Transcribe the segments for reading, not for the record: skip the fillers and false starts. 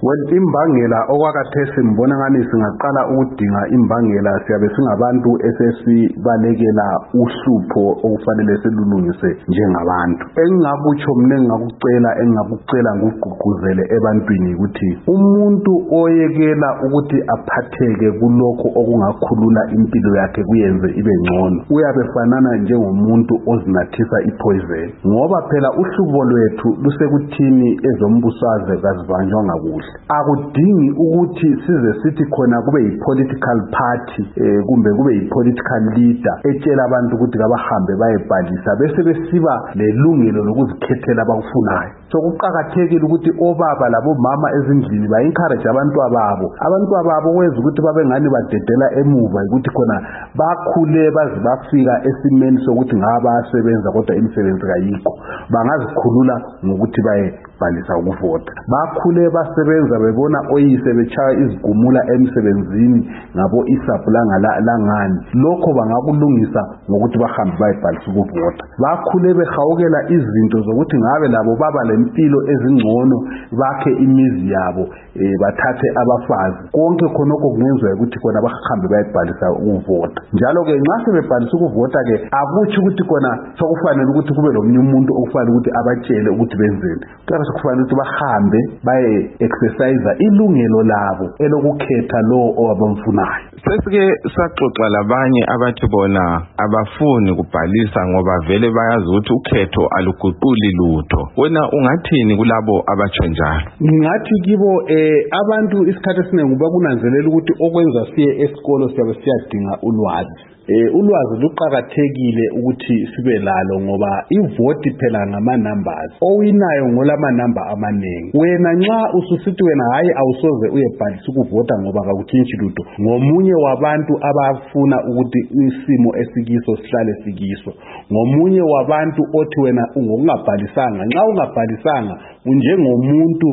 Well, imbangela okwakathesi mbona ngani singaqala ukudinga imbangela siyabe singabantu esesibalekela uhlupho okufanele silulungise njengabantu. Engingakutsho mina engingakucela ngugqugquzele ebantwini ukuthi umuntu oyekela ukuthi aphatheke kulokho okungakhulula impilo yakhe kuyenze ibe ngcono uyabe fanana njengomuntu ozinathisa ipoison, ngoba phela uhlubo lwethu lusekuthini ezombusazwe kazibanjwa ngakuhle. Akudingi ukuthi size sithi khona kube yi-political party kumbe kube yi-political leader etshela abantu ukuthi kabahambe bayebhalisa bese besiba lelungelo lokuzikhethela abakufunayo. So kuqakathekile ukuthi obaba labomama ezindlini ba-encourage abantwababo kwenza ukuthi babe ngani badedela emuva ukuthi khona bakhule baze bafika esimeni sokuthi ngabasebenza kodwa imisebenzi kayikho, bangazikhulula ngokuthi bayebhalisa ukuvota. Bakhule basebenza bebona oyise betshaya izigumula emsebenzini ngabo isaplanga langani, lokho bangakulungisa ngokuthi bahambe bayebhalisa ukuvota. Bakhule behawukela izinto zokuthi ngabe labo baba lempilo ezingcono bakhe imizi yabo bathathe abafazi. Konke khonoko kungenzeka ukuthi khona bahambe bayebhalisa ukuvota. Njalo ke nxa sebebhalisa ukuvota ke akuthi ukuthi khona sokufanele ukuthi kube lomunye umuntu okufanele ukuthi abatshele ukuthi benzeni. Kodwa sokufanele ukuthi bahambe baye exercise ilungelo labo elokukhetha lo owabamfunayo. Sesike saxoxa labanye abathi bona abafuni kubhalisa ngoba vele bayazi ukuthi ukhetho aluguquli lutho. Wena ungathini kulabo abatsho njalo? Ngingathi kibo abantu isikhathi esiningi bakunanzelela ukuthi okwenza siye esikolo siyabe siyadinga ulwazi. Ulwazi luqakathekile ukuthi sibe lalo ngoba ivoti phela ngama numbers. Owinayo ngolama number amaningi. Wena nxa ususithi wena hayi awusoze uyebhalisa ukuvota ngoba akutshintshi lutho, ngomunye wabantu abafuna ukuthi isimo esikiso sihlale sikiso. Ngomunye wabantu othi wena ungokungabhalisanga, nxa ungabhalisanga unjengomuntu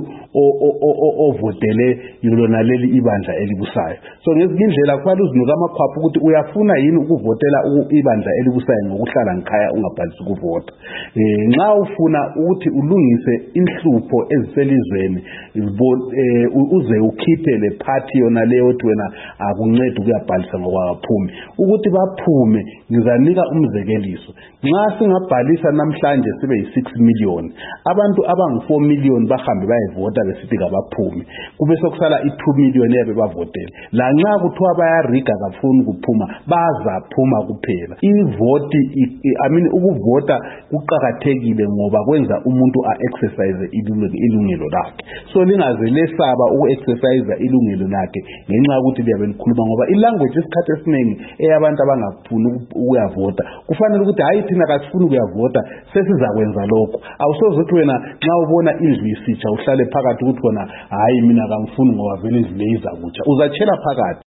ovotele yilona leli ibandla elibusayo. So ngezinye indlela kufanele uzinuka amakhwapha ukuthi uyafuna yini ukuvotela ibandla elibusayo ngokuhlala ngikhaya ungabhalisi ukuvota. Nxa ufuna ukuthi ulungise inhlupho eziselizweni uze ukhiphe le party yona leyo othi wena akuncede ukuyabhalisa ngokwaphumi ukuthi baphume. Ngizanika umzekeliso. Nxa singabhalisa namhlanje sibe yi6 million, abantu abangu4 million bahambe bayevota besithi kabaphume, kube sokusala i2 million yabe bavotela. La nxa kuthiwa bayariga kafuni kuphuma bazaphuma kuphela. Ivoti ukuvota kuqakathekile ngoba kwenza umuntu a-exercise ilungelo lakhe. So lingaze lesaba uku-exercise ilungelo lakhe ngenxa ukuthi liyabe likhuluma ngoba ilanguage isikhathi esiningi eyabantu abangafuni ukuyavota. Kufanele ukuthi hayi thina kasifuni ukuyavota sesizakwenza lokho. Awusoze uthi wena nxa ubona indlu isitsha uhlale phakathi ukuthi khona hayi mina kangifuni ngoba vele izile izakutsha, uzatshela phakathi.